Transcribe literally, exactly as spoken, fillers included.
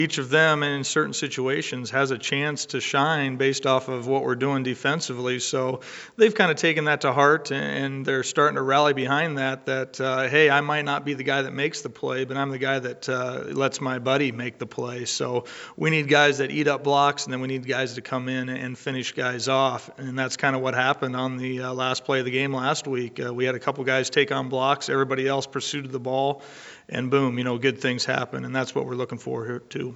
each of them in certain situations has a chance to shine based off of what we're doing defensively. So they've kind of taken that to heart, and they're starting to rally behind that, that, uh, hey, I might not be the guy that makes the play, but I'm the guy that uh, lets my buddy make the play. So we need guys that eat up blocks, and then we need guys to come in and finish guys off. And that's kind of what happened on the uh, last play of the game last week. Uh, we had a couple guys take on blocks. Everybody else pursued the ball, and boom, you know, good things happen. And that's what we're looking for here too.